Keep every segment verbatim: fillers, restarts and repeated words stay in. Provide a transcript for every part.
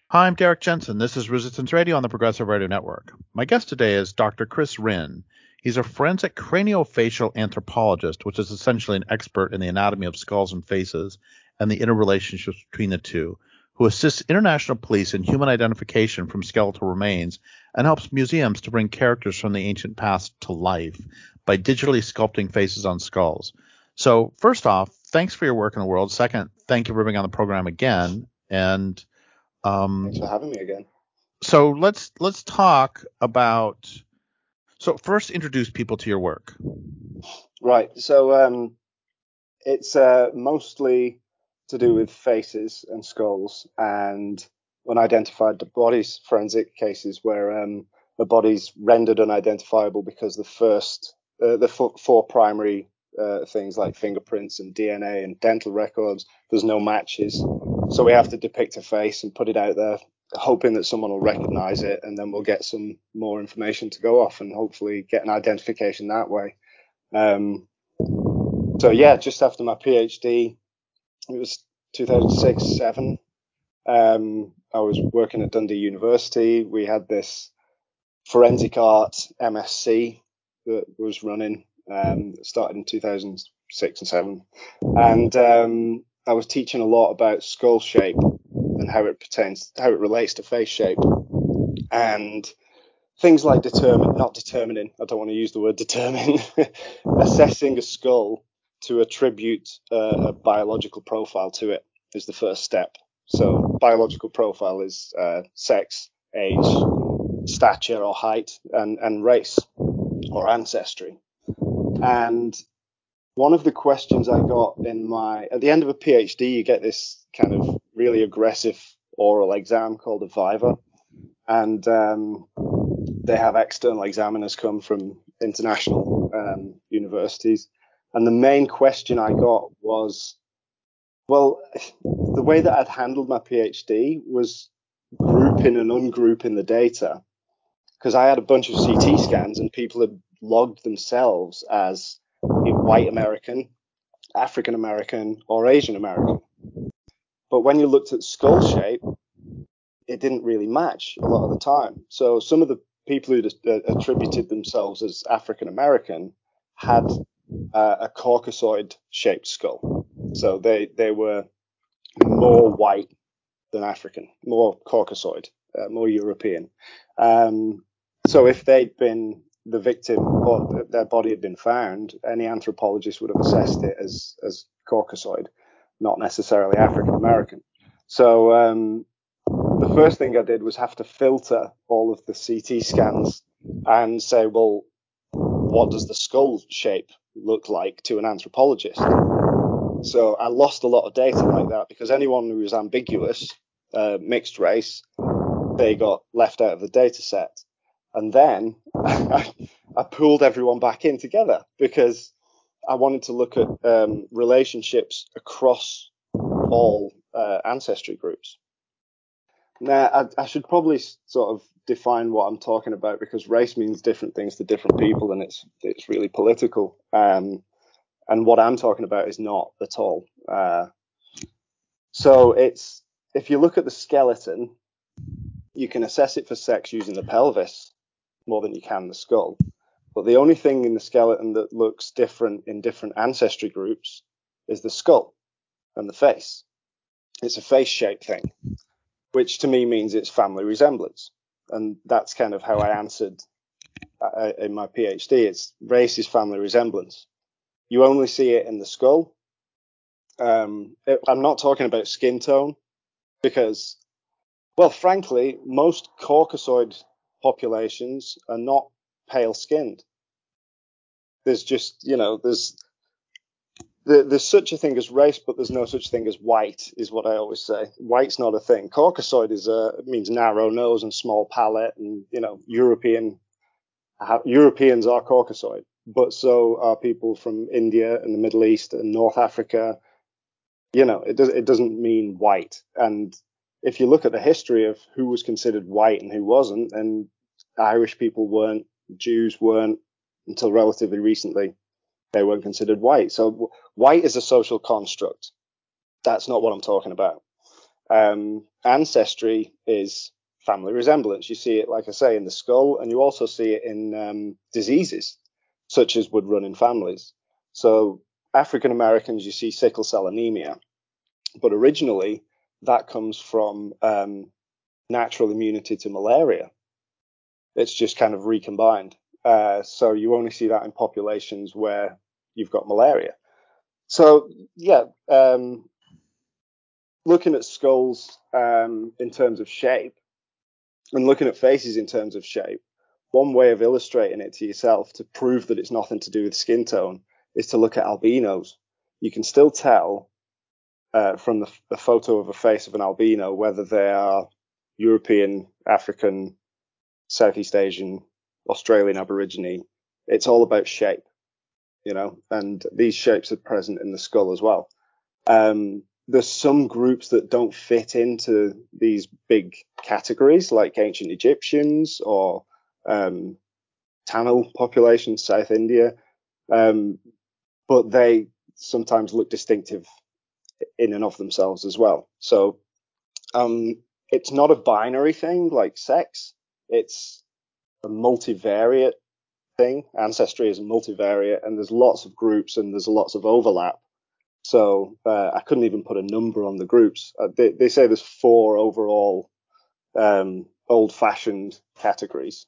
Hi, I'm Derek Jensen. This is Resistance Radio on the Progressive Radio Network. My guest today is Doctor Chris Rinn. He's a forensic craniofacial anthropologist, which is essentially an expert in the anatomy of skulls and faces and the interrelationships between the two, who assists international police in human identification from skeletal remains and helps museums to bring characters from the ancient past to life by digitally sculpting faces on skulls. So, first off, thanks for your work in the world. Second, thank you for being on the program again. And um, Thanks for having me again. So let's let's talk about. So first, introduce people to your work. Right. So um, it's uh, mostly to do with faces and skulls, and unidentified bodies, forensic cases where um, the body's rendered unidentifiable because the first, uh, the f- four primary uh, things like fingerprints and D N A and dental records, there's no matches. So we have to depict a face and put it out there, hoping that someone will recognize it, and then we'll get some more information to go off and hopefully get an identification that way. Um, so yeah, just after my PhD, it was two thousand six, seven. Um, I was working at Dundee University. We had this forensic art M S c that was running. Um, it started in two thousand six and seven, and um, I was teaching a lot about skull shape and how it pertains, how it relates to face shape, and things like determine, not determining. I don't want to use the word determine. Assessing a skull to attribute uh, a biological profile to it is the first step. So biological profile is uh, sex, age, stature or height, and, and race or ancestry. And one of the questions I got in my, at the end of a PhD, you get this kind of really aggressive oral exam called a viva. And um, they have external examiners come from international um, universities. And the main question I got was, well, the way that I'd handled my PhD was grouping and ungrouping the data, because I had a bunch of C T scans and people had logged themselves as white American, African American, or Asian American. But when you looked at skull shape, it didn't really match a lot of the time. So some of the people who attributed themselves as African American had uh, a Caucasoid shaped skull. So they, they were more white than African, more Caucasoid, uh, more European. Um, so if they'd been the victim or their body had been found, any anthropologist would have assessed it as, as Caucasoid, not necessarily African American. So um, the first thing I did was have to filter all of the C T scans and say, well, what does the skull shape look like to an anthropologist? So I lost a lot of data like that because anyone who was ambiguous, uh, mixed race, they got left out of the data set. And then I, I pulled everyone back in together because I wanted to look at um, relationships across all uh, ancestry groups. Now, I, I should probably sort of define what I'm talking about because race means different things to different people, and it's it's really political. Um, and what I'm talking about is not at all. Uh, so it's if you look at the skeleton, you can assess it for sex using the pelvis more than you can the skull. But the only thing in the skeleton that looks different in different ancestry groups is the skull and the face. It's a face shape thing, which to me means it's family resemblance. And that's kind of how I answered uh, in my PhD. It's race is family resemblance. You only see it in the skull. Um, it, I'm not talking about skin tone because, well, frankly, most Caucasoid populations are not pale skinned. There's just, you know, there's there's such a thing as race, but there's no such thing as white, is what I always say. White's not a thing. Caucasoid is a, it means narrow nose and small palate, and you know, European Europeans are Caucasoid, but so are people from India and the Middle East and North Africa. You know, it does it doesn't mean white. And if you look at the history of who was considered white and who wasn't, then Irish people weren't, Jews weren't until relatively recently. They weren't considered white. So white is a social construct. That's not what I'm talking about. Um, ancestry is family resemblance. You see it, like I say, in the skull, and you also see it in um, diseases such as would run in families. So African Americans, you see sickle cell anemia, but originally that comes from um, natural immunity to malaria. It's just kind of recombined. Uh, so you only see that in populations where you've got malaria. So yeah, um, looking at skulls um, in terms of shape and looking at faces in terms of shape, one way of illustrating it to yourself to prove that it's nothing to do with skin tone is to look at albinos. You can still tell uh, from the, the photo of a face of an albino whether they are European, African, Southeast Asian, Australian Aborigine. It's all about shape, you know, and these shapes are present in the skull as well. Um, there's some groups that don't fit into these big categories, like ancient Egyptians or um, Tamil populations, South India, um, but they sometimes look distinctive in and of themselves as well. So um, it's not a binary thing like sex. It's a multivariate thing. Ancestry is multivariate, and there's lots of groups and there's lots of overlap. So uh, I couldn't even put a number on the groups. Uh, they, they say there's four overall um, old-fashioned categories.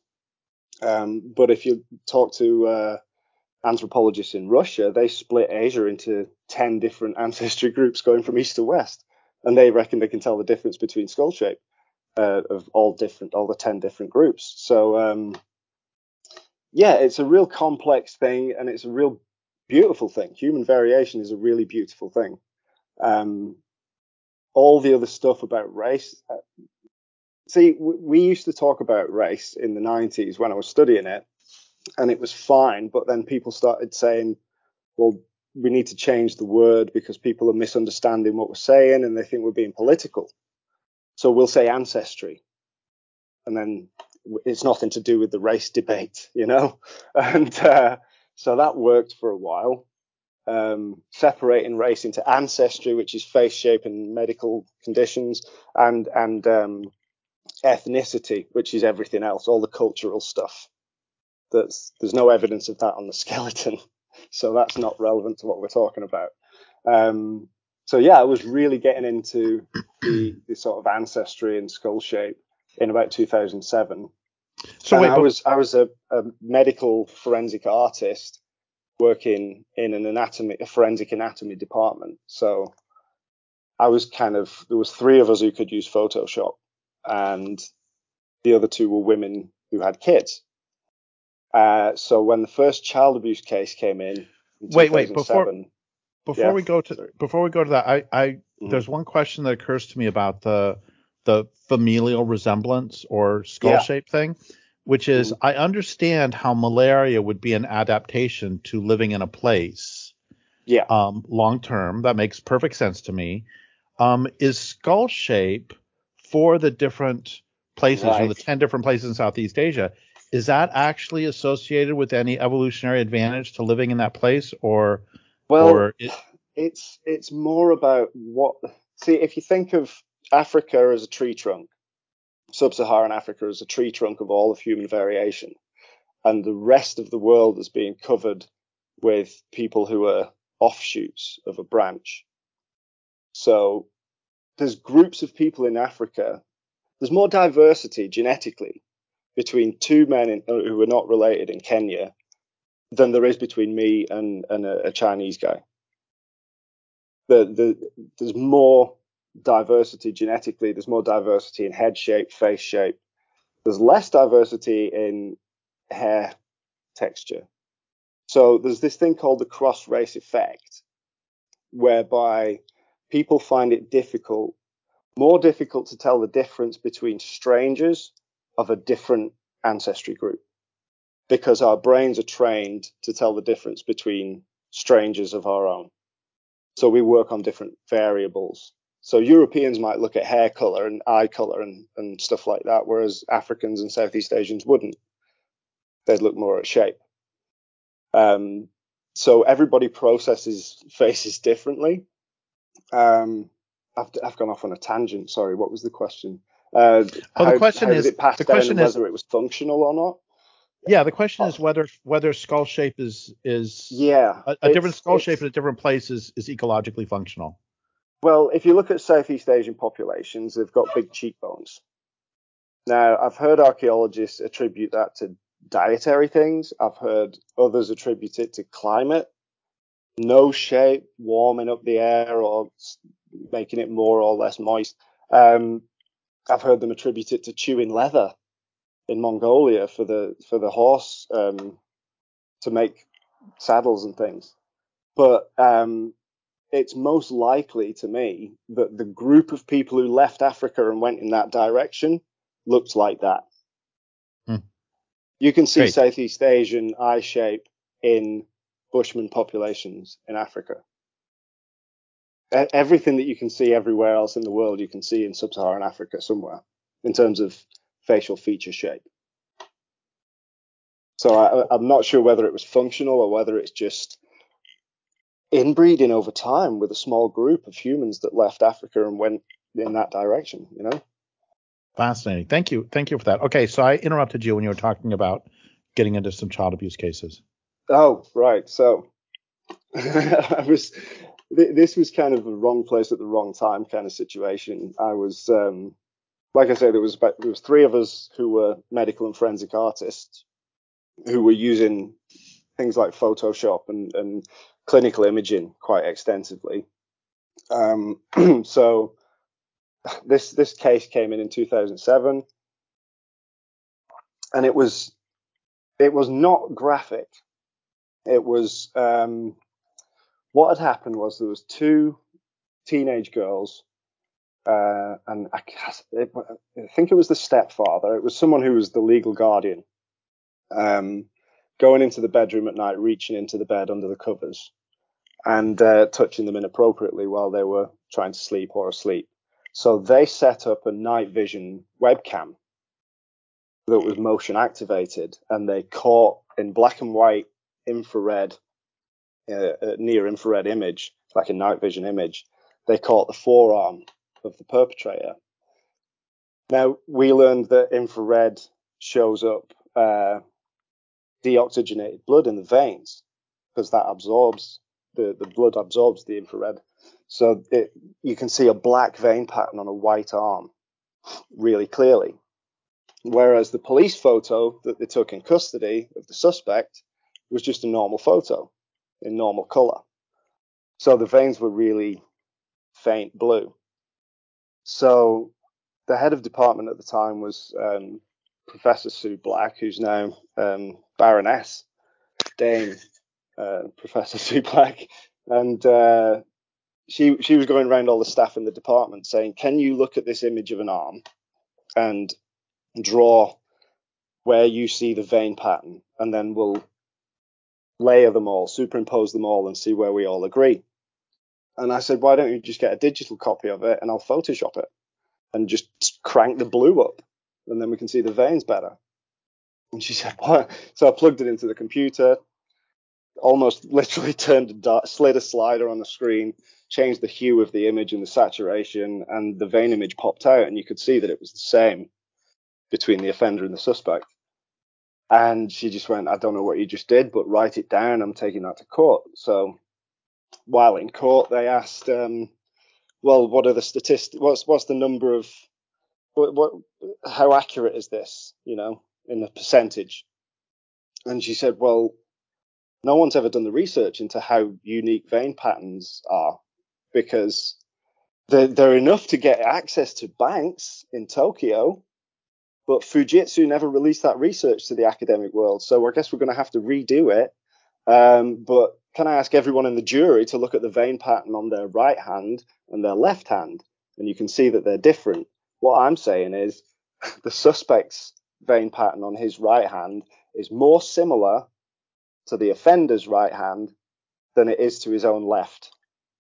Um, but if you talk to uh, anthropologists in Russia, they split Asia into ten different ancestry groups going from east to west, and they reckon they can tell the difference between skull shape uh, of all different, all the ten different groups. So um, yeah, it's a real complex thing, and it's a real beautiful thing. Human variation is a really beautiful thing. Um, all the other stuff about race. Uh, see, w- we used to talk about race in the nineties when I was studying it, and it was fine. But then people started saying, well, we need to change the word because people are misunderstanding what we're saying and they think we're being political. So we'll say ancestry. And then it's nothing to do with the race debate, you know? And uh, so that worked for a while. Um, separating race into ancestry, which is face shape and medical conditions, and and um, ethnicity, which is everything else, all the cultural stuff. That's there's no evidence of that on the skeleton, so that's not relevant to what we're talking about. Um, so yeah, I was really getting into the, the sort of ancestry and skull shape in about two thousand seven. So and wait, I but was I was a, a medical forensic artist working in an anatomy, a forensic anatomy department. So I was kind of, there was three of us who could use Photoshop, and the other two were women who had kids. Uh, so when the first child abuse case came in in wait, wait, before two thousand seven, before yeah, we go to sorry. before we go to that, I, I Mm-hmm. there's one question that occurs to me about the the familial resemblance or skull Yeah. shape thing, which is Mm-hmm. I understand how malaria would be an adaptation to living in a place Yeah. um, long term. That makes perfect sense to me. Um, is skull shape for the different places, you know, the Right. ten different places in Southeast Asia, is that actually associated with any evolutionary advantage to living in that place, or Well, or it, it's it's more about what. See, if you think of Africa as a tree trunk, sub-Saharan Africa as a tree trunk of all of human variation, and the rest of the world is being covered with people who are offshoots of a branch. So there's groups of people in Africa. There's more diversity genetically between two men in, who are not related in Kenya than there is between me and, and a, a Chinese guy. The, the, there's more diversity genetically. There's more diversity in head shape, face shape. There's less diversity in hair texture. So there's this thing called the cross-race effect, whereby people find it difficult, more difficult to tell the difference between strangers of a different ancestry group, because our brains are trained to tell the difference between strangers of our own. So we work on different variables. So Europeans might look at hair color and eye color and, and stuff like that, whereas Africans and Southeast Asians wouldn't. They'd look more at shape. Um, so everybody processes faces differently. Um, I've, I've gone off on a tangent. Sorry, what was the question? Uh, Oh, the how question how did is it pass the down question and is whether it was functional or not? yeah, the question Oh, is whether whether skull shape is is yeah, a, a different it's skull shape it's in a different place is, is ecologically functional. well, if you look at Southeast Asian populations, they've got big cheekbones. Now, I've heard archaeologists attribute that to dietary things. I've heard others attribute it to climate, no shape, warming up the air or making it more or less moist. Um, I've heard them attribute it to chewing leather in Mongolia for the for the horse um, to make saddles and things. But um, it's most likely to me that the group of people who left Africa and went in that direction looked like that. Hmm. You can see Great. Southeast Asian eye shape in Bushman populations in Africa. Everything that you can see everywhere else in the world, you can see in sub-Saharan Africa somewhere in terms of facial feature shape. So I, I'm not sure whether it was functional or whether it's just inbreeding over time with a small group of humans that left Africa and went in that direction, you know? Fascinating. Thank you. Thank you for that. Okay, so I interrupted you when you were talking about getting into some child abuse cases. Oh, right. So I was, this was kind of the wrong place at the wrong time kind of situation. I was, um, like I said, there was about, there was three of us who were medical and forensic artists who were using things like Photoshop and, and clinical imaging quite extensively. Um, so this this case came in in two thousand seven, and it was it was not graphic. It was um, what had happened was there was two teenage girls, uh, and I, it, I think it was the stepfather. It was someone who was the legal guardian, um, going into the bedroom at night, reaching into the bed under the covers, and uh, touching them inappropriately while they were trying to sleep or asleep. So they set up a night vision webcam that was motion activated, and they caught in black and white infrared, uh, near infrared image, like a night vision image. They caught the forearm of the perpetrator. Now, we learned that infrared shows up uh, deoxygenated blood in the veins because that absorbs the, the blood absorbs the infrared. So it, you can see a black vein pattern on a white arm really clearly. Whereas the police photo that they took in custody of the suspect was just a normal photo in normal color. So the veins were really faint blue. So the head of department at the time was um, Professor Sue Black, who's now um, Baroness Dame uh, Professor Sue Black. And uh, she she was going around all the staff in the department saying, can you look at this image of an arm and draw where you see the vein pattern, and then we'll layer them all, superimpose them all, and see where we all agree. And I said, why don't you just get a digital copy of it and I'll Photoshop it and just crank the blue up, and then we can see the veins better. And she said, what? So I plugged it into the computer, almost literally turned a dot, slid a slider on the screen, changed the hue of the image and the saturation, and the vein image popped out, and you could see that it was the same between the offender and the suspect. And she just went, I don't know what you just did, but write it down. I'm taking that to court. So while in court, they asked, um, well, what are the statistics? What's what's the number of what, what? How accurate is this? You know, in the percentage. And she said, well, no one's ever done the research into how unique vein patterns are, because they're, they're enough to get access to banks in Tokyo. But Fujitsu never released that research to the academic world. So I guess we're going to have to redo it. Um, but can I ask everyone in the jury to look at the vein pattern on their right hand and their left hand? And you can see that they're different. What I'm saying is the suspect's vein pattern on his right hand is more similar to the offender's right hand than it is to his own left.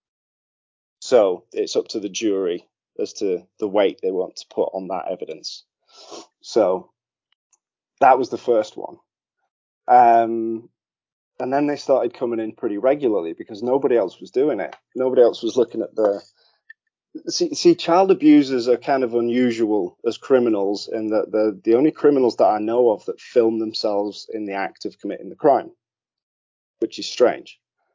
So it's up to the jury as to the weight they want to put on that evidence. So that was the first one. Um, and then they started coming in pretty regularly because nobody else was doing it. Nobody else was looking at the See, see, child abusers are kind of unusual as criminals in that they're the only criminals that I know of that film themselves in the act of committing the crime, which is strange.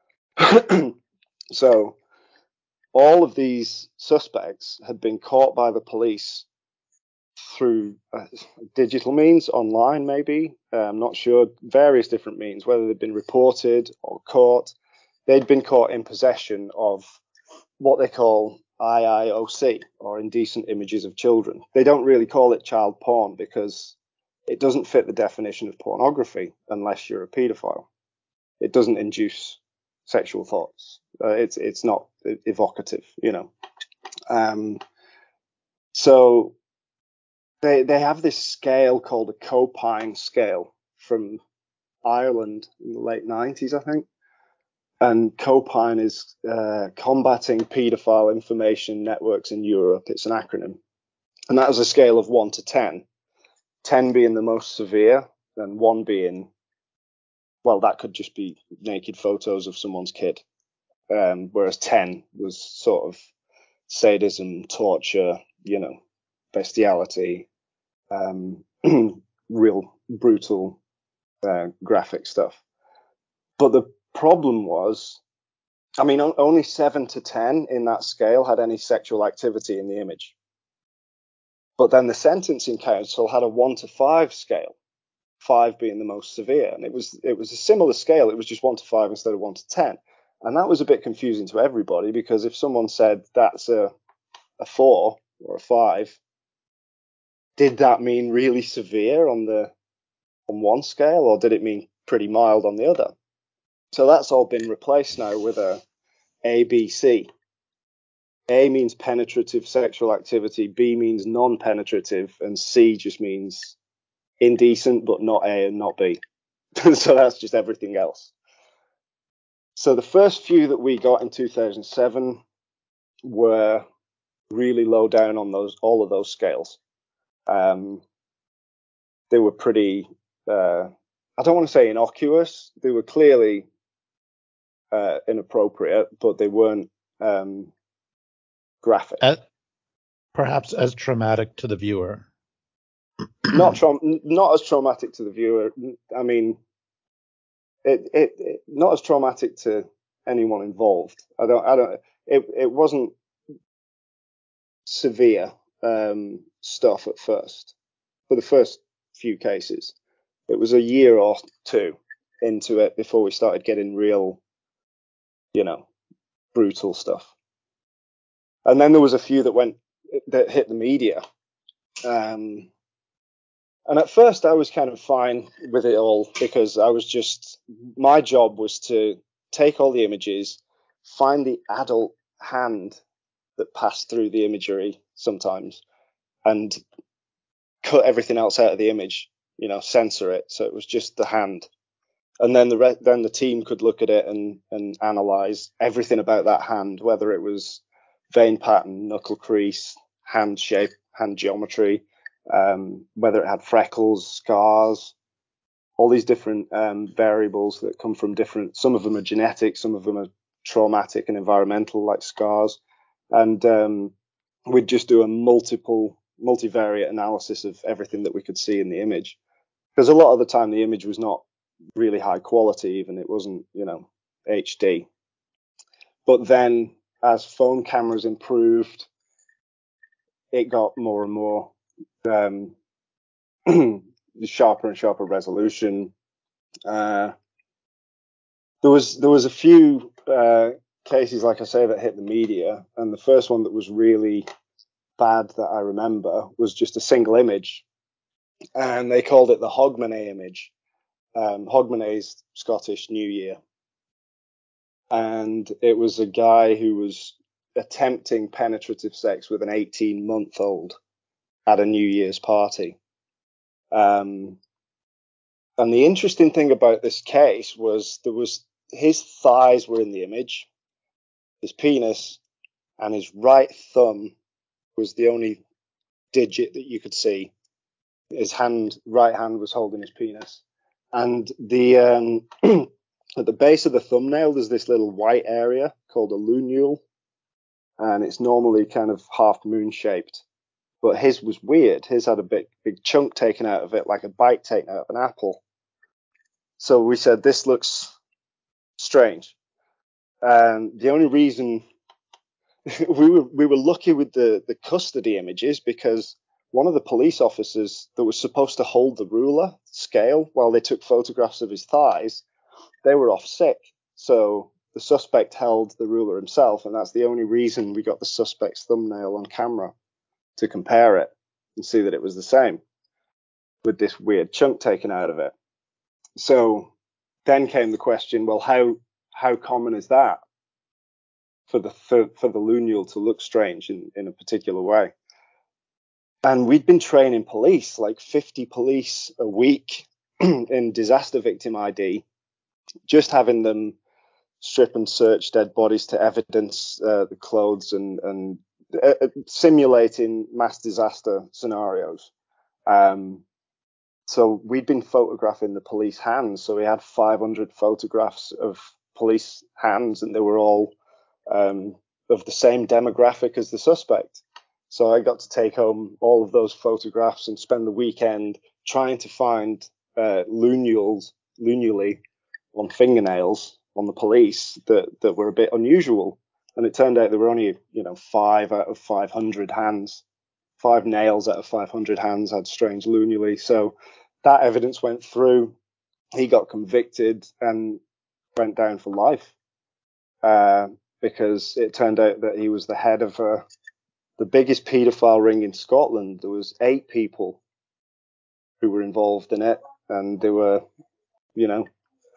So all of these suspects had been caught by the police through uh, digital means, online maybe, uh, I'm not sure, various different means, whether they'd been reported or caught. They'd been caught in possession of what they call I I O C, or indecent images of children. They don't really call it child porn because it doesn't fit the definition of pornography unless you're a paedophile. It doesn't induce sexual thoughts. Uh, it's it's not evocative, you know. Um, so they they have this scale called a Copine scale from Ireland in the late nineties, I think. And Copine is uh, Combating Paedophile Information Networks in Europe. It's an acronym. And that is a scale of one to ten. ten being the most severe, and one being, well, that could just be naked photos of someone's kid. Um, whereas ten was sort of sadism, torture, you know, bestiality, um, real brutal, uh, graphic stuff. But the problem was, I mean, only seven to ten in that scale had any sexual activity in the image. But then the sentencing council had a one to five scale, five being the most severe. And it was, it was a similar scale. It was just one to five instead of one to ten. And that was a bit confusing to everybody, because if someone said that's a, a four or a five, did that mean really severe on the, on one scale, or did it mean pretty mild on the other? So that's all been replaced now with a A, B, C. A means penetrative sexual activity, B means non-penetrative, and C just means indecent, but not A and not B. So that's just everything else. So the first few that we got in two thousand seven were really low down on those, all of those scales. Um, they were pretty, uh, I don't want to say innocuous. They were clearly uh, inappropriate, but they weren't um, graphic. As, perhaps as traumatic to the viewer. not tra- not as traumatic to the viewer. I mean, it, it, it not as traumatic to anyone involved. I don't, I don't. It, it wasn't severe um, stuff at first. For the first few cases, it was a year or two into it before we started getting real, you know, brutal stuff. And then there was a few that went that hit the media. Um, And at first I was kind of fine with it all, because I was just, my job was to take all the images, find the adult hand that passed through the imagery sometimes, and cut everything else out of the image, you know, censor it. So it was just the hand. And then the re- then the team could look at it and, and analyze everything about that hand, whether it was vein pattern, knuckle crease, hand shape, hand geometry, um, whether it had freckles, scars, all these different um, variables that come from different, some of them are genetic, some of them are traumatic and environmental, like scars. And um, we'd just do a multiple, multivariate analysis of everything that we could see in the image. Because a lot of the time the image was not really high quality, even it wasn't, you know, H D. But then as phone cameras improved, it got more and more um, sharper and sharper resolution. Uh, there was there was a few uh, cases, like I say, that hit the media, and the first one that was really bad that I remember was just a single image, and they called it the Hogmanay image. Um, Hogmanay is Scottish New Year, and it was a guy who was attempting penetrative sex with an eighteen-month-old at a New Year's party. Um, and the interesting thing about this case was there was his thighs were in the image, his penis, and his right thumb was the only digit that you could see. His hand, right hand, was holding his penis, and the um, at the base of the thumbnail there's this little white area called a lunule, and it's normally kind of half moon shaped. But his was weird. His had a big, big chunk taken out of it, like a bite taken out of an apple. So we said, this looks strange. And the only reason we were we were lucky with the, the custody images, because one of the police officers that was supposed to hold the ruler scale while they took photographs of his thighs, they were off sick. So the suspect held the ruler himself, and that's the only reason we got the suspect's thumbnail on camera, to compare it and see that it was the same, with this weird chunk taken out of it. So then came the question, well, how how common is that for the for, for the lunule to look strange in, in a particular way? And we'd been training police, like fifty police a week in disaster victim I D, just having them strip and search dead bodies to evidence uh, the clothes and, and uh, simulating mass disaster scenarios. Um, so we'd been photographing the police hands. So we had five hundred photographs of police hands, and they were all um, of the same demographic as the suspect. So I got to take home all of those photographs and spend the weekend trying to find uh, lunules, lunulae on fingernails on the police that, that were a bit unusual. And it turned out there were only, you know, five out of five hundred hands, five nails out of five hundred hands had strange lunulae. So that evidence went through. He got convicted and went down for life uh, because it turned out that he was the head of a the biggest paedophile ring in Scotland. There was eight people who were involved in it, and they were, you know,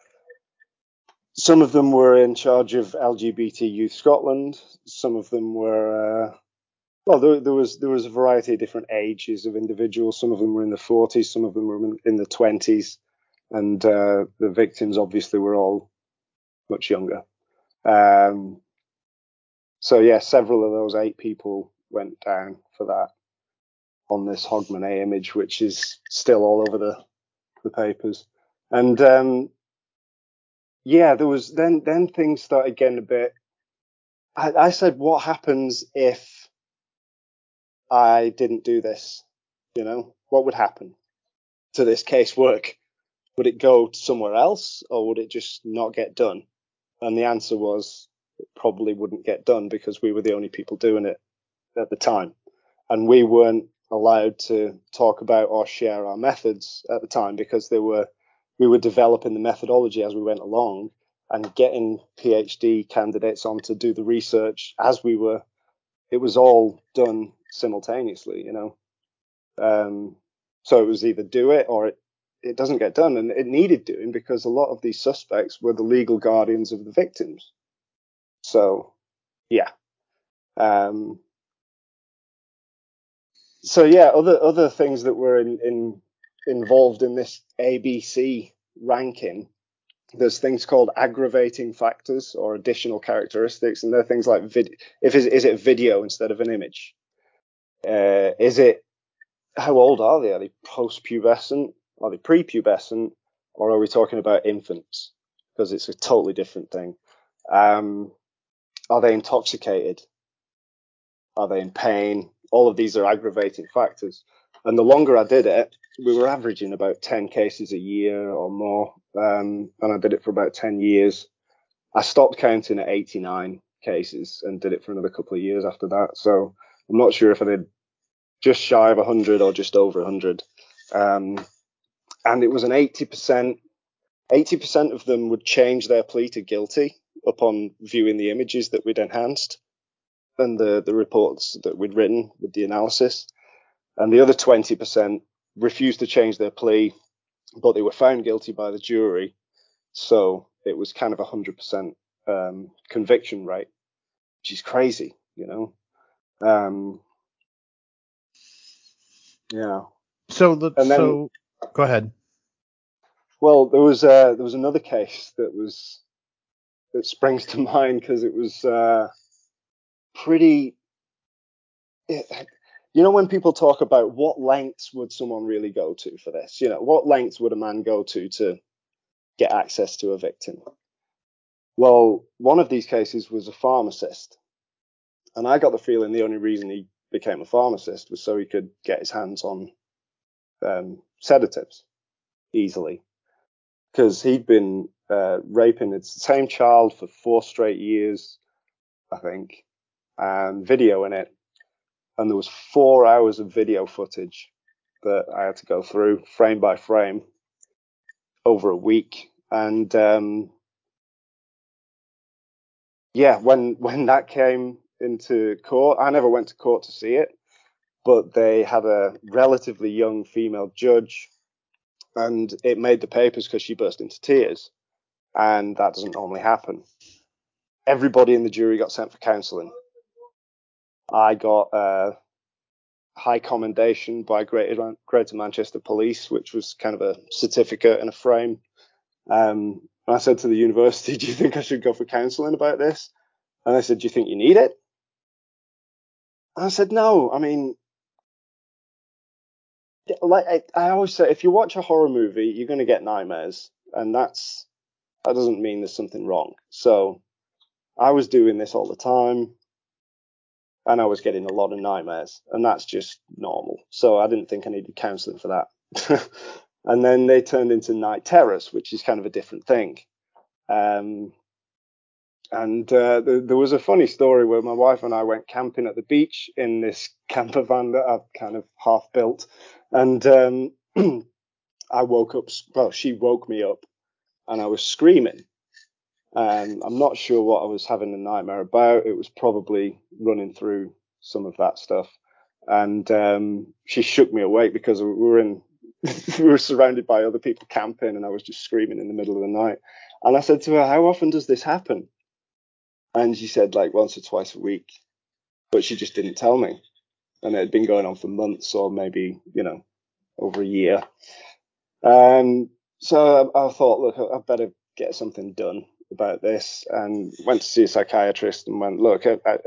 some of them were in charge of L G B T Youth Scotland. Some of them were, uh, well, there, there was there was a variety of different ages of individuals. Some of them were in the forties, some of them were in the twenties, and uh, the victims obviously were all much younger. Um, so yeah, several of those eight people went down for that on this Hogmanay image, which is still all over the, the papers. And um, yeah, there was then then things started getting a bit. I, I said, what happens if I didn't do this? You know, what would happen to this casework? Would it go somewhere else, or would it just not get done? And the answer was, it probably wouldn't get done, because we were the only people doing it at the time, and we weren't allowed to talk about or share our methods at the time, because they were we were developing the methodology as we went along and getting PhD candidates on to do the research as we were. It was all done simultaneously, you know. Um, so it was either do it or it, it doesn't get done, and it needed doing because a lot of these suspects were the legal guardians of the victims. So, yeah. Um, So yeah, other other things that were in, in involved in this A B C ranking, there's things called aggravating factors or additional characteristics, and they're things like vid- if is, is it video instead of an image? Uh, is it how old are they? Are they post-pubescent? Are they prepubescent? Or are we talking about infants? Because it's a totally different thing. Um, are they intoxicated? Are they in pain? All of these are aggravating factors. And the longer I did it, we were averaging about ten cases a year or more. Um, and I did it for about ten years. I stopped counting at eighty-nine cases and did it for another couple of years after that. So I'm not sure if I did just shy of one hundred or just over one hundred. Um, and it was an eighty percent, eighty percent of them would change their plea to guilty upon viewing the images that we'd enhanced and the, the reports that we'd written with the analysis. And the other twenty percent refused to change their plea, but they were found guilty by the jury. So it was kind of a one hundred percent um, conviction rate, which is crazy, you know? Um, yeah. So the And then, so go ahead. well, there was uh, there was another case that was that springs to mind because it was uh, pretty. It, you know, when people talk about what lengths would someone really go to for this, you know, what lengths would a man go to to get access to a victim? Well, one of these cases was a pharmacist, And I got the feeling the only reason he became a pharmacist was so he could get his hands on um, sedatives easily. Because he'd been uh, raping the same child for four straight years, I think, and videoing it. And there was four hours of video footage that I had to go through frame by frame over a week. And um, yeah, when when that came into court, I never went to court to see it, but they had a relatively young female judge, and it made the papers because she burst into tears, and that doesn't normally happen. Everybody in the jury got sent for counselling. I got uh, high commendation by Greater, Greater Manchester Police, which was kind of a certificate and a frame. Um, and I said to the university, do you think I should go for counselling about this? And they said, do you think you need it? And I said, no. I mean, like I, I always say, if you watch a horror movie, you're going to get nightmares. And that's that doesn't mean there's something wrong. So I was doing this all the time, and I was getting a lot of nightmares, and that's just normal. So I didn't think I needed counselling for that. And then they turned into night terrors, which is kind of a different thing. Um, and uh, th- there was a funny story where my wife and I went camping at the beach in this camper van that I've kind of half built. And um, I woke up, well, she woke me up, and I was screaming. Um, I'm not sure what I was having a nightmare about. It was probably running through some of that stuff. And um, she shook me awake because we were in, we were surrounded by other people camping, and I was just screaming in the middle of the night. And I said to her, how often does this happen? And she said like once or twice a week, but she just didn't tell me. And it had been going on for months or maybe, you know, over a year. Um, so I, I thought, look, I better get something done about this, and went to see a psychiatrist and went, look, I, I,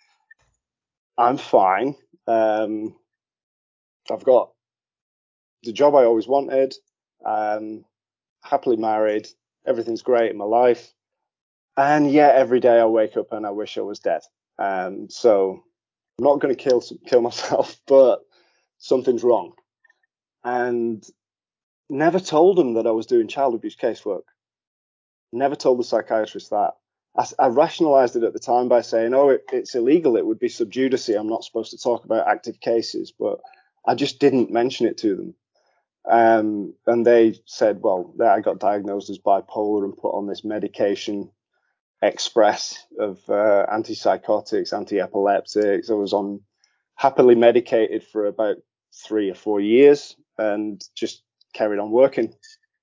I'm fine. Um, I've got the job I always wanted. Um, happily married. Everything's great in my life. And yet every day I wake up and I wish I was dead. Um, so I'm not going to kill kill myself, but something's wrong. And never told them that I was doing child abuse casework. Never told the psychiatrist that. I, I rationalized it at the time by saying, oh, it, it's illegal. It would be sub judice. I'm not supposed to talk about active cases, but I just didn't mention it to them. Um, and they said, well, I got diagnosed as bipolar and put on this medication express of uh, antipsychotics, anti-epileptics. I was on happily medicated for about three or four years and just carried on working.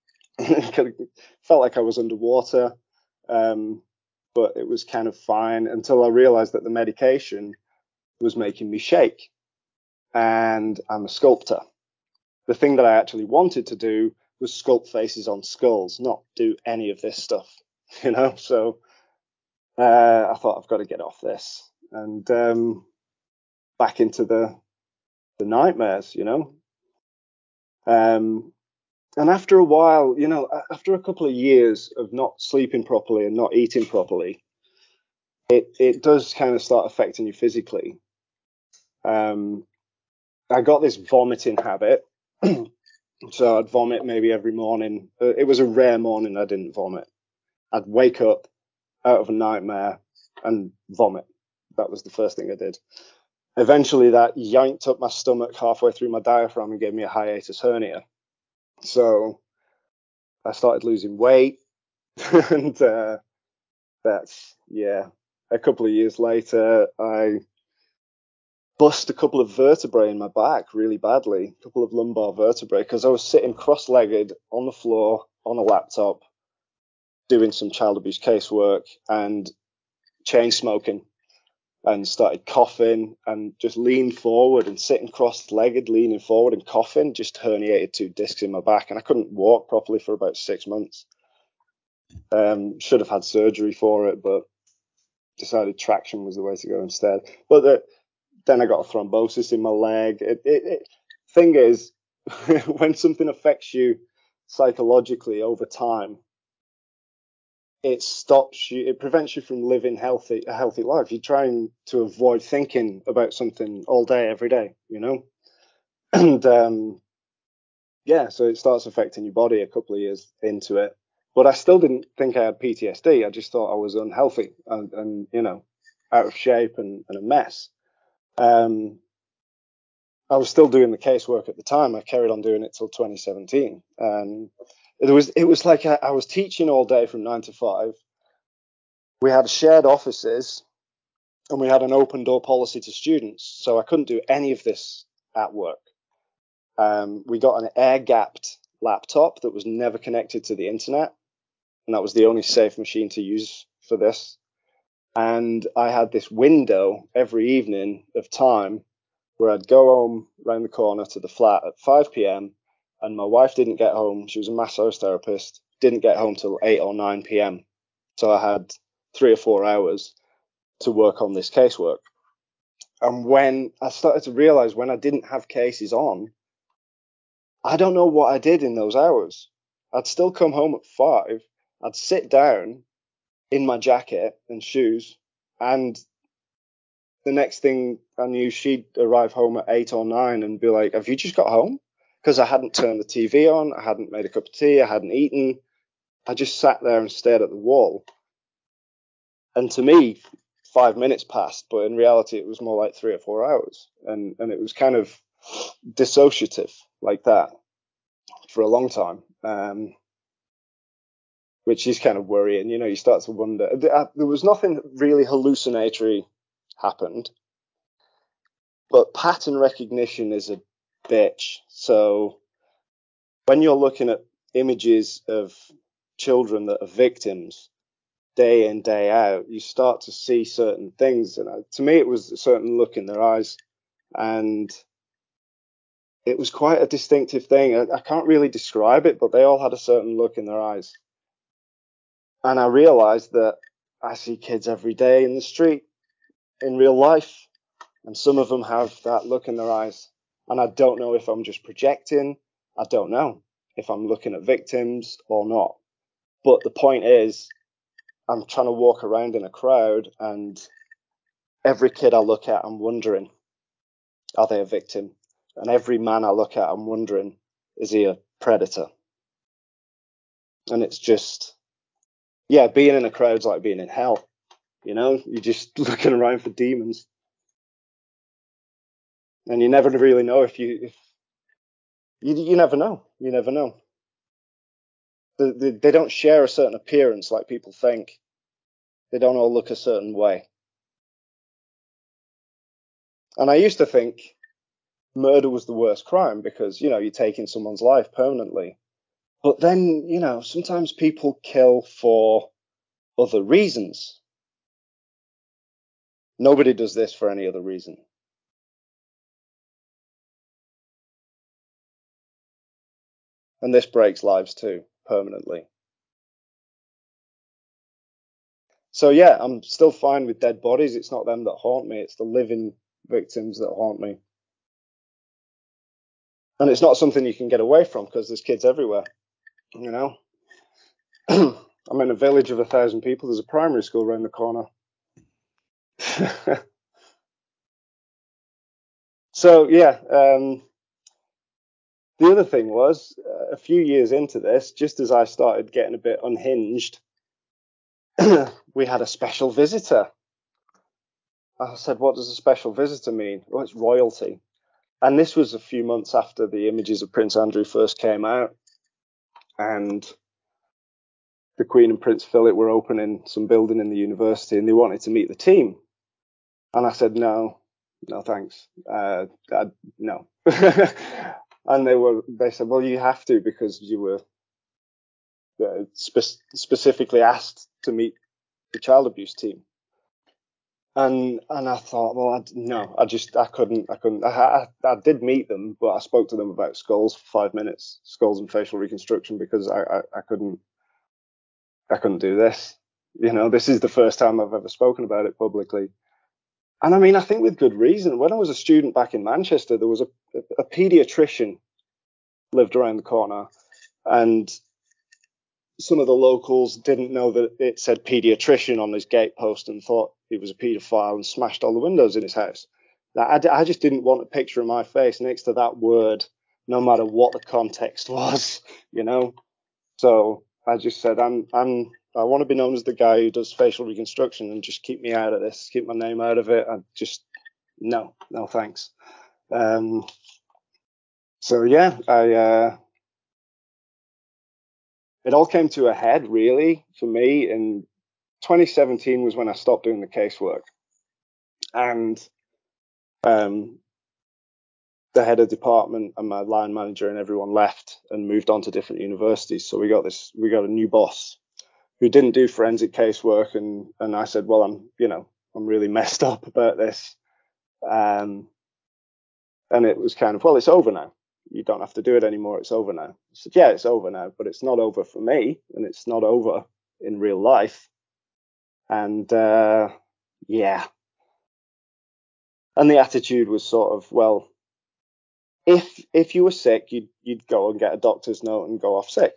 Felt like I was underwater, um, but it was kind of fine until I realized that the medication was making me shake. And I'm a sculptor. The thing that I actually wanted to do was sculpt faces on skulls, not do any of this stuff, you know? So uh, I thought I've got to get off this and um, back into the the nightmares, you know? Um, and after a while, you know, after a couple of years of not sleeping properly and not eating properly, it, it does kind of start affecting you physically. Um, I got this vomiting habit. So I'd vomit maybe every morning. It was a rare morning I didn't vomit. I'd wake up out of a nightmare and vomit. That was the first thing I did. Eventually that yanked up my stomach halfway through my diaphragm and gave me a hiatus hernia. So I started losing weight. And uh, that's, yeah, a couple of years later, I bust a couple of vertebrae in my back really badly, a couple of lumbar vertebrae, because I was sitting cross-legged on the floor on a laptop doing some child abuse casework and chain smoking, and started coughing and just leaned forward and sitting cross-legged, leaning forward and coughing, just herniated two discs in my back. And I couldn't walk properly for about six months. Um, should have had surgery for it, but decided traction was the way to go instead. But the, then I got a thrombosis in my leg. It, it, it, thing is, when something affects you psychologically over time, it stops you, it prevents you from living healthy, a healthy life. You're trying to avoid thinking about something all day, every day, you know? And, um, yeah, so it starts affecting your body a couple of years into it. But I still didn't think I had P T S D. I just thought I was unhealthy and, and you know, out of shape and, and a mess. Um, I was still doing the casework at the time. I carried on doing it till twenty seventeen. Um, it was it was like I, I was teaching all day from nine to five. We had shared offices and we had an open door policy to students, so I couldn't do any of this at work. Um, we got an air gapped laptop that was never connected to the internet, and that was the only safe machine to use for this. And I had this window every evening of time where I'd go home round the corner to the flat at five p.m. and my wife didn't get home. She was a massage therapist, didn't get home till eight or nine p.m. So I had three or four hours to work on this casework. And when I started to realize when I didn't have cases on, I don't know what I did in those hours. I'd still come home at five. I'd sit down in my jacket and shoes, and the next thing I knew, she'd arrive home at eight or nine and be like, "Have you just got home?" Because I hadn't turned the T V on, I hadn't made a cup of tea, I hadn't eaten. I just sat there and stared at the wall. And to me, five minutes passed, but in reality, it was more like three or four hours. And, and it was kind of dissociative like that for a long time, um, which is kind of worrying. You know, you start to wonder. There was nothing really hallucinatory happened, but pattern recognition is a bitch. So when you're looking at images of children that are victims day in, day out, you start to see certain things. And to me, it was a certain look in their eyes. And it was quite a distinctive thing. I, I can't really describe it, but they all had a certain look in their eyes. And I realized that I see kids every day in the street, in real life, and some of them have that look in their eyes. And I don't know if I'm just projecting. I don't know if I'm looking at victims or not. But the point is, I'm trying to walk around in a crowd, and every kid I look at, I'm wondering, are they a victim? And every man I look at, I'm wondering, is he a predator? And it's just, yeah, being in a crowd's like being in hell. You know, you're just looking around for demons. And you never really know if you, if you, you never know. You never know. They, they, they don't share a certain appearance like people think. They don't all look a certain way. And I used to think murder was the worst crime because, you know, you're taking someone's life permanently. But then, you know, sometimes people kill for other reasons. Nobody does this for any other reason. And this breaks lives too, permanently. So yeah, I'm still fine with dead bodies. It's not them that haunt me. It's the living victims that haunt me. And it's not something you can get away from because there's kids everywhere, you know. I'm in a village of a thousand people. There's a primary school around the corner. So yeah, um, the other thing was uh, a few years into this, just as I started getting a bit unhinged, we had a special visitor. I said, "What does a special visitor mean?" Well, it's royalty. And this was a few months after the images of Prince Andrew first came out, and the Queen and Prince Philip were opening some building in the university, and they wanted to meet the team. And I said, no, no, thanks. Uh, I, no. And they were, they said, well, you have to because you were uh, spe- specifically asked to meet the child abuse team. And and I thought, well, I, no, I just, I couldn't, I couldn't. I, I, I did meet them, but I spoke to them about skulls for five minutes, skulls and facial reconstruction, because I, I, I couldn't, I couldn't do this. You know, this is the first time I've ever spoken about it publicly. And I mean, I think with good reason. When I was a student back in Manchester, there was a, a pediatrician lived around the corner, and some of the locals didn't know that it said pediatrician on his gatepost and thought he was a paedophile and smashed all the windows in his house. I, I just didn't want a picture of my face next to that word, no matter what the context was, you know. So I just said, I'm, I'm, I want to be known as the guy who does facial reconstruction, and just keep me out of this, keep my name out of it. I just, no, no thanks. Um, so yeah, I, uh, it all came to a head really for me in twenty seventeen was when I stopped doing the casework, and um, the head of department and my line manager and everyone left and moved on to different universities. So we got this, we got a new boss who didn't do forensic casework, and and I said, well, I'm, you know, I'm really messed up about this, um, and it was kind of, well, it's over now. You don't have to do it anymore. It's over now. I said, yeah, it's over now, but it's not over for me, and it's not over in real life. And uh, yeah, and the attitude was sort of, well, if if you were sick, you'd you'd go and get a doctor's note and go off sick.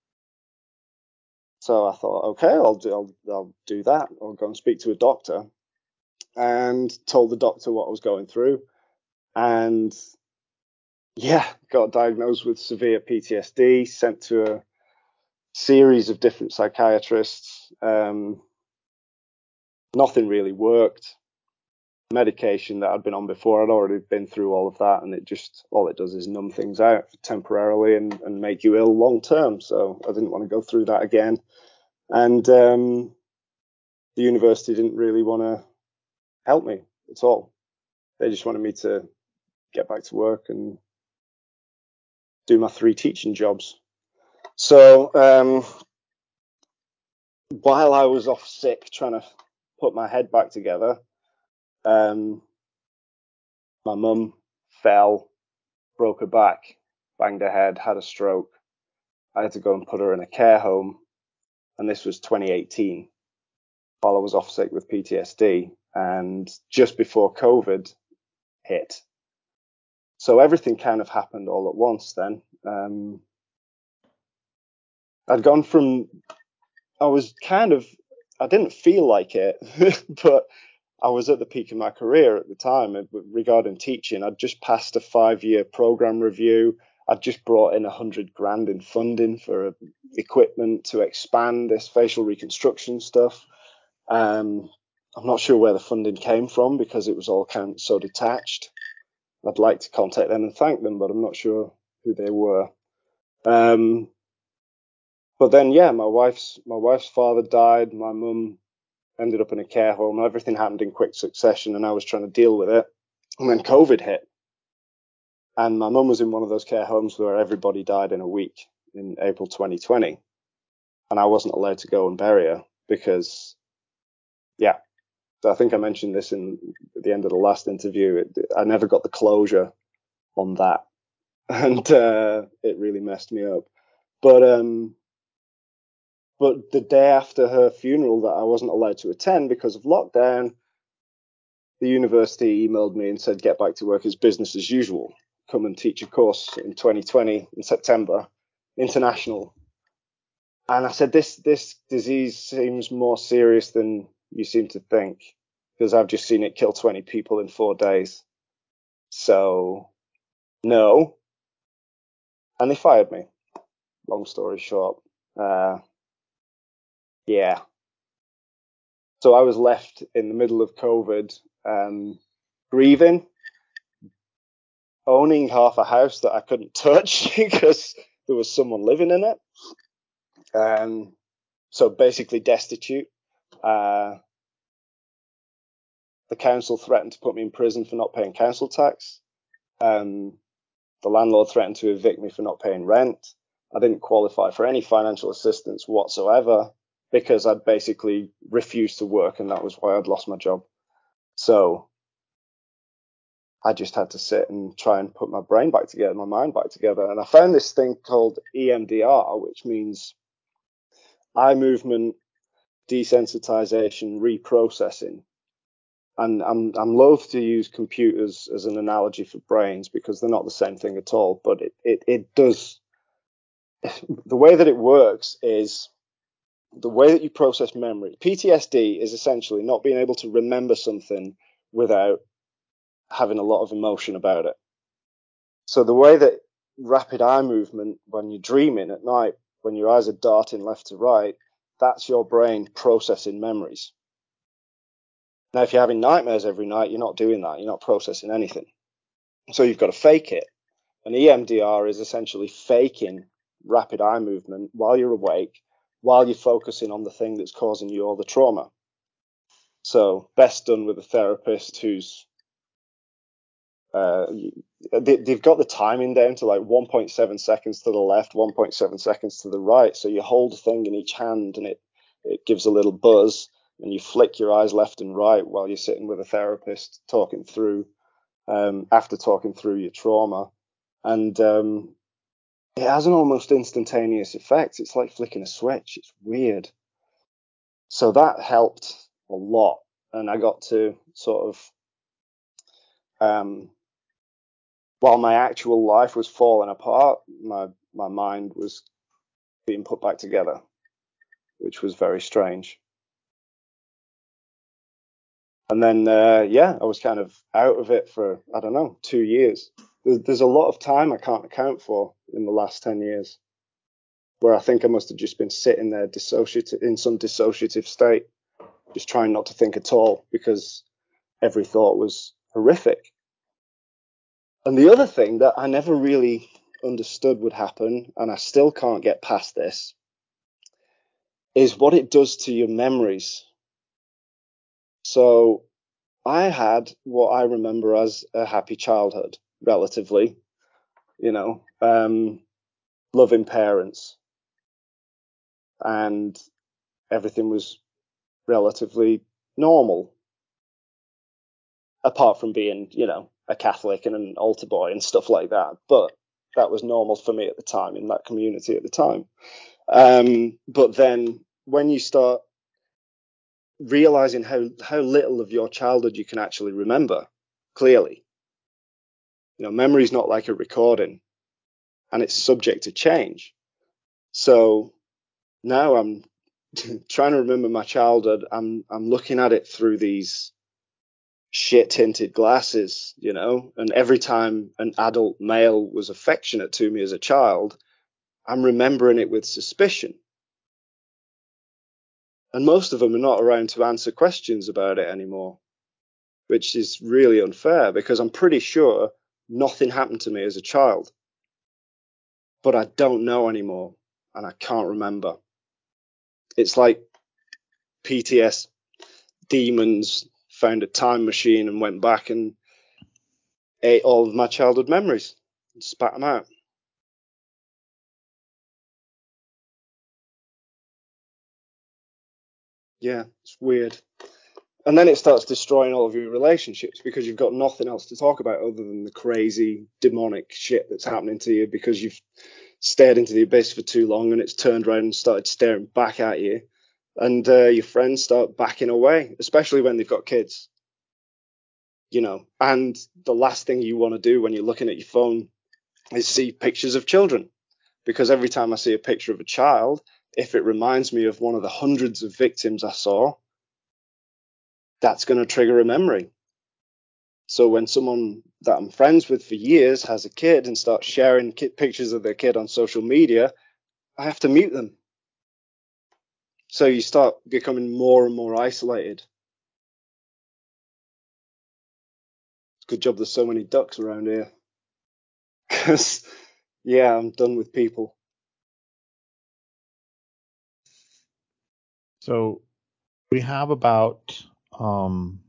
So I thought, okay, I'll do I'll, I'll do that. I'll go and speak to a doctor, and told the doctor what I was going through, and yeah, got diagnosed with severe P T S D, sent to a series of different psychiatrists. Um, nothing really worked. Medication that I'd been on before, I'd already been through all of that, and it just, all it does is numb things out temporarily and, and make you ill long term. So I didn't want to go through that again. And um, the university didn't really want to help me at all. They just wanted me to get back to work and do my three teaching jobs. So um, while I was off sick trying to put my head back together, um, my mum fell, broke her back, banged her head, had a stroke. I had to go and put her in a care home, and this was twenty eighteen, while I was off sick with P T S D, and just before COVID hit. So everything kind of happened all at once then. Um, I'd gone from, I was kind of, I didn't feel like it, but I was at the peak of my career at the time regarding teaching. I'd just passed a five-year program review. I'd just brought in a hundred grand in funding for equipment to expand this facial reconstruction stuff. Um, I'm not sure where the funding came from because it was all kind of so detached. I'd like to contact them and thank them, but I'm not sure who they were. Um, but then, yeah, my wife's my wife's father died. My mum ended up in a care home. Everything happened in quick succession, and I was trying to deal with it. And then COVID hit, and my mum was in one of those care homes where everybody died in a week in April twenty twenty, and I wasn't allowed to go and bury her because, yeah. So I think I mentioned this in at the end of the last interview. It, I never got the closure on that, and uh, it really messed me up. But um, but the day after her funeral that I wasn't allowed to attend because of lockdown, the university emailed me and said, get back to work as business as usual. Come and teach a course in twenty twenty in September, international. And I said, this this disease seems more serious than you seem to think, because I've just seen it kill twenty people in four days. So, no. And they fired me. Long story short. Uh, yeah. So I was left in the middle of COVID, um, grieving, owning half a house that I couldn't touch because there was someone living in it. Um, so basically destitute. Uh, the council threatened to put me in prison for not paying council tax. Um, the landlord threatened to evict me for not paying rent. I didn't qualify for any financial assistance whatsoever because I'd basically refused to work, and that was why I'd lost my job. So I just had to sit and try and put my brain back together, my mind back together. And I found this thing called E M D R, which means eye movement desensitization reprocessing. And I'm I'm loath to use computers as an analogy for brains because they're not the same thing at all. But it it, it does the way that it works is the way that you process memory. P T S D is essentially not being able to remember something without having a lot of emotion about it. So the way that rapid eye movement, when you're dreaming at night, when your eyes are darting left to right, that's your brain processing memories. Now, if you're having nightmares every night, you're not doing that. You're not processing anything. So you've got to fake it. And E M D R is essentially faking rapid eye movement while you're awake, while you're focusing on the thing that's causing you all the trauma. So best done with a therapist who's uh, they, they've got the timing down to like one point seven seconds to the left, one point seven seconds to the right. So you hold a thing in each hand and it, it gives a little buzz, and you flick your eyes left and right while you're sitting with a therapist talking through, um, after talking through your trauma. And um, it has an almost instantaneous effect. It's like flicking a switch. It's weird. So that helped a lot. And I got to sort of, um, while my actual life was falling apart, my, my mind was being put back together, which was very strange. And then, uh, yeah, I was kind of out of it for, I don't know, two years. There's, there's a lot of time I can't account for in the last ten years, where I think I must have just been sitting there dissociative, in some dissociative state, just trying not to think at all because every thought was horrific. And the other thing that I never really understood would happen, and I still can't get past this, is what it does to your memories. So I had what I remember as a happy childhood, relatively, you know, um, loving parents, and everything was relatively normal, apart from being, you know, a Catholic and an altar boy and stuff like that. But that was normal for me at the time, in that community at the time. Um, but then when you start realizing how, how little of your childhood you can actually remember clearly, you know, memory is not like a recording, and it's subject to change. So now I'm trying to remember my childhood. I'm, I'm looking at it through these shit tinted glasses, you know, and every time an adult male was affectionate to me as a child, I'm remembering it with suspicion. And most of them are not around to answer questions about it anymore, which is really unfair because I'm pretty sure nothing happened to me as a child, but I don't know anymore and I can't remember. It's like P T S demons found a time machine and went back and ate all of my childhood memories and spat them out. Yeah, it's weird. And then it starts destroying all of your relationships because you've got nothing else to talk about other than the crazy demonic shit that's happening to you because you've stared into the abyss for too long and it's turned around and started staring back at you. And uh, your friends start backing away, especially when they've got kids. You know, and the last thing you want to do when you're looking at your phone is see pictures of children. Because every time I see a picture of a child, if it reminds me of one of the hundreds of victims I saw, that's going to trigger a memory. So when someone that I'm friends with for years has a kid and starts sharing pictures of their kid on social media, I have to mute them. So you start becoming more and more isolated. Good job there's so many ducks around here. Because, yeah, I'm done with people. So we have about um,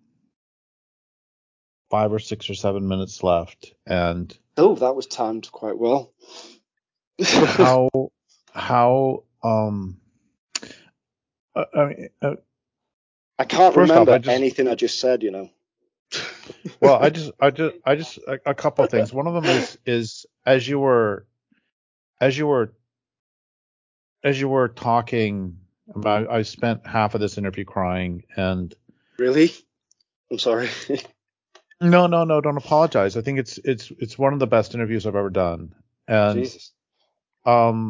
five or six or seven minutes left, and oh, that was timed quite well. how how um I, I mean uh, I can't first off, remember I just anything I just said, you know. well, I just I just I just a, a couple of things. One of them is is as you were as you were as you were talking about, I spent half of this interview crying, and Really? I'm sorry. no, no, no, don't apologize. I think it's it's it's one of the best interviews I've ever done, and Jesus. um,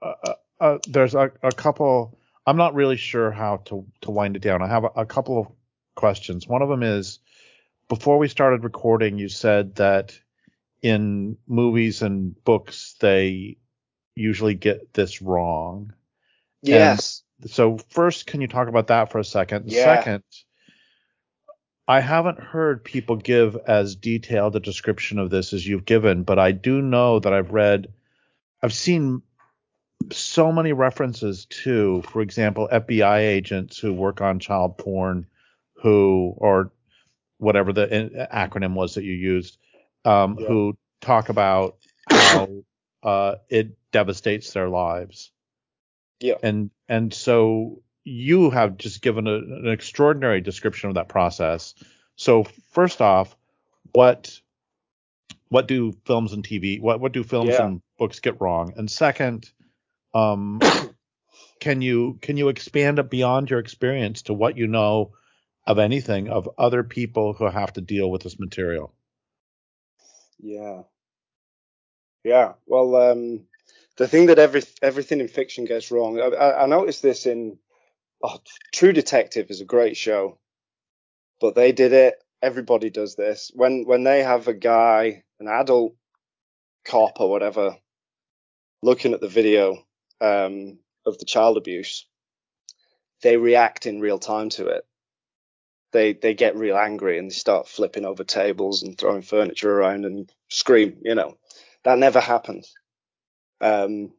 uh, uh, there's a, a couple. I'm not really sure how to to wind it down. I have a, a couple of questions. One of them is, before we started recording, you said that in movies and books they usually get this wrong. Yes. And so first, can you talk about that for a second? And Yeah. second, I haven't heard people give as detailed a description of this as you've given, but I do know that I've read, I've seen so many references to, for example, F B I agents who work on child porn, who, or whatever the acronym was that you used, um, Yeah. who talk about how uh, it devastates their lives. Yeah. And and so you have just given a, an extraordinary description of that process. So first off, what what do films and T V, what what do films Yeah. and books get wrong? And second, um, can you can you expand it beyond your experience to what you know of anything of other people who have to deal with this material? Yeah. Yeah. Well, um, the thing that every everything in fiction gets wrong. I, I, I noticed this in oh, True Detective is a great show, but they did it. Everybody does this when when they have a guy, an adult cop or whatever, looking at the video um, of the child abuse. They react in real time to it. They they get real angry and they start flipping over tables and throwing furniture around and scream. You know, that never happens. Um,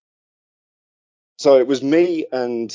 so it was me and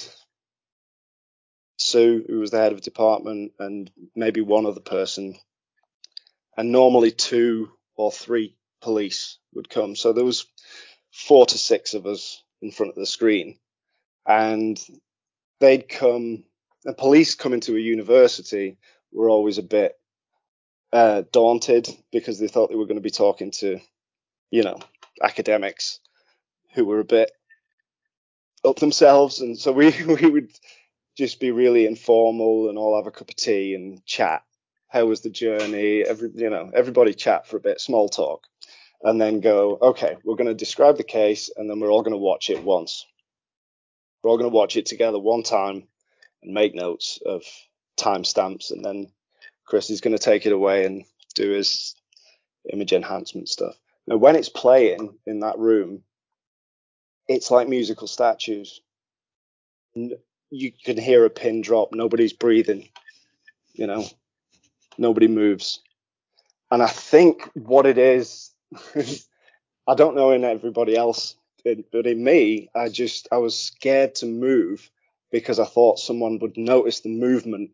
Sue, who was the head of the department, and maybe one other person, and normally two or three police would come. So there was four to six of us in front of the screen, and they'd come. The police coming to a university were always a bit uh, daunted because they thought they were going to be talking to, you know, academics who were a bit up themselves, and so we we would just be really informal and all have a cup of tea and chat. How was the journey? Every you know, everybody chat for a bit, small talk, and then go, okay, we're going to describe the case, and then we're all going to watch it once. We're all going to watch it together one time and make notes of timestamps, and then Chris is going to take it away and do his image enhancement stuff. Now, when it's playing in that room, it's like musical statues. You can hear a pin drop. Nobody's breathing. You know, nobody moves. And I think what it is, I don't know in everybody else, but in me, I just, I was scared to move because I thought someone would notice the movement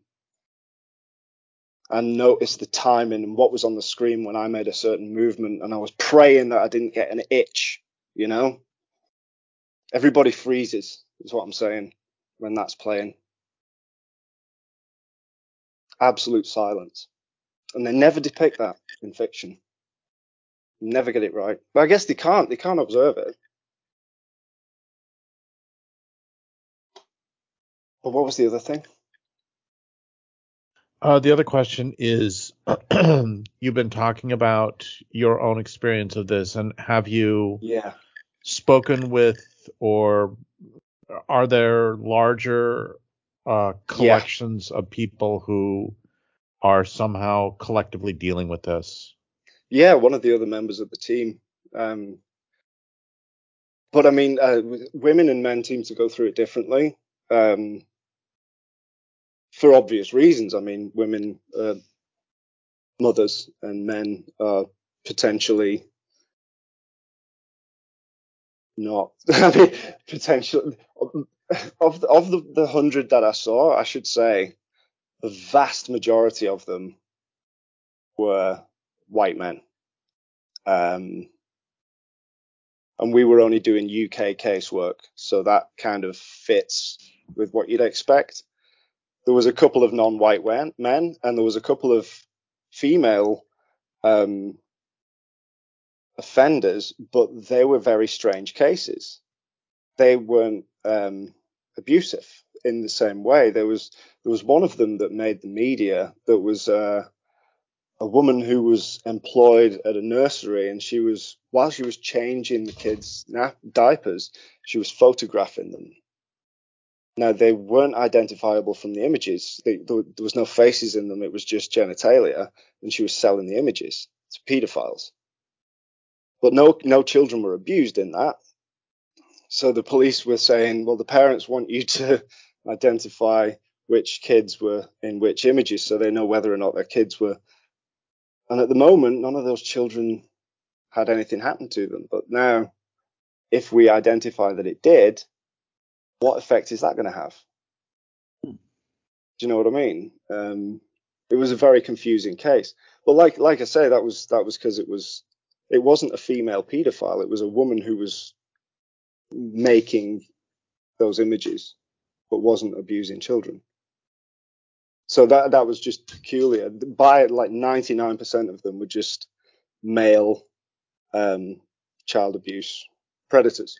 and notice the timing and what was on the screen when I made a certain movement. And I was praying that I didn't get an itch, you know? Everybody freezes, is what I'm saying, when that's playing. Absolute silence. And they never depict that in fiction. Never get it right. But I guess they can't. They can't observe it. But what was the other thing? Uh, the other question is, you've been talking about your own experience of this, and have you Yeah. spoken with, or are there larger uh, Yeah. collections of people who are somehow collectively dealing with this? Yeah. One of the other members of the team. Um, but I mean, uh, women and men seem to go through it differently. Um, for obvious reasons. I mean, women are mothers and men are potentially not. I mean, potentially of the, of the, the hundred that I saw, I should say the vast majority of them were white men. Um, and we were only doing U K casework, so that kind of fits with what you'd expect. There was a couple of non-white men, and there was a couple of female um, offenders, but they were very strange cases. They weren't um, abusive in the same way. There was there was one of them that made the media that was uh, a woman who was employed at a nursery, and she was, while she was changing the kids' nap- diapers, she was photographing them. Now, they weren't identifiable from the images. They, there was no faces in them. It was just genitalia, and she was selling the images to pedophiles. But no, no children were abused in that. So the police were saying, well, the parents want you to identify which kids were in which images so they know whether or not their kids were. And at the moment, none of those children had anything happen to them. But now, if we identify that it did, what effect is that going to have? Do you know what I mean? Um, it was a very confusing case. But like like I say, that was that was because it was it wasn't a female paedophile. It was a woman who was making those images, but wasn't abusing children. So that that was just peculiar. By like ninety-nine percent of them were just male um, child abuse predators.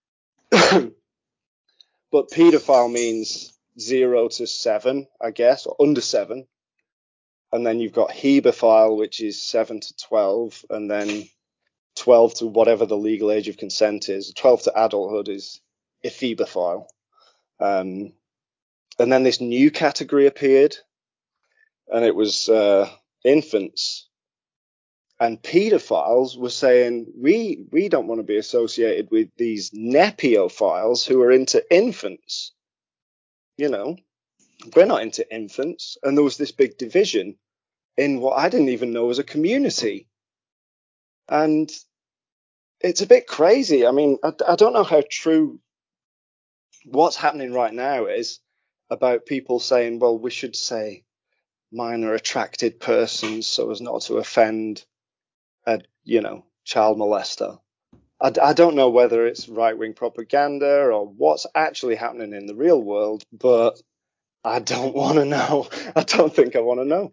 But paedophile means zero to seven, I guess, or under seven. And then you've got hebephile, which is seven to twelve, and then twelve to whatever the legal age of consent is. twelve to adulthood is ephebophile. Um, and then this new category appeared, and it was uh, infants. And pedophiles were saying, we we don't want to be associated with these nepiophiles who are into infants. You know, we're not into infants. And there was this big division in what I didn't even know was a community. And it's a bit crazy. I mean, I, I don't know how true what's happening right now is about people saying, well, we should say minor attracted persons so as not to offend a, you know, child molester. I, I don't know whether it's right-wing propaganda or what's actually happening in the real world, but I don't want to know. I don't think I want to know.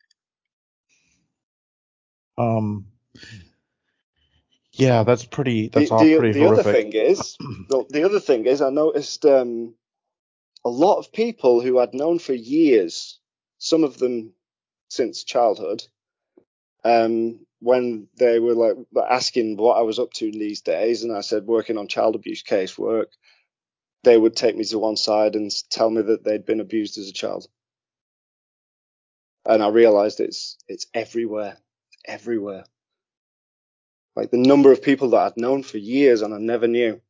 Um, yeah, that's pretty. That's The all the, pretty the other horrific. thing is, the, the other thing is, I noticed um, a lot of people who I'd known for years, some of them since childhood, um, when they were like asking what I was up to these days, and I said working on child abuse casework, they would take me to one side and tell me that they'd been abused as a child. And I realized it's it's everywhere, it's everywhere. Like the number of people that I'd known for years and I never knew.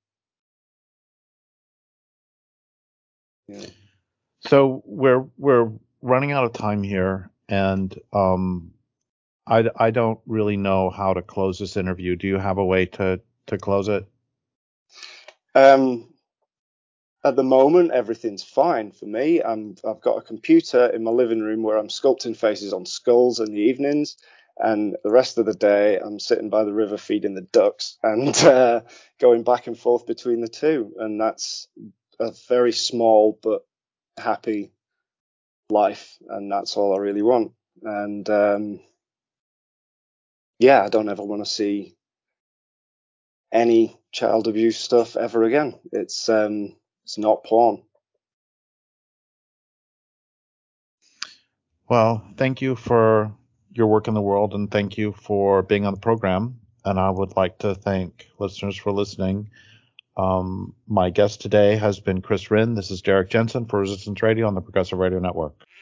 Yeah. So we're we're running out of time here, and um, I I don't really know how to close this interview. Do you have a way to to close it? Um, at the moment, everything's fine for me. I'm, I've got a computer in my living room where I'm sculpting faces on skulls in the evenings, and the rest of the day I'm sitting by the river feeding the ducks and uh, going back and forth between the two. And that's a very small but happy life, and that's all I really want. And um, yeah, I don't ever want to see any child abuse stuff ever again. It's um, it's not porn. Well, thank you for your work in the world, and thank you for being on the program. And I would like to thank listeners for listening. Um, my guest today has been Chris Rinn. This is Derek Jensen for Resistance Radio on the Progressive Radio Network.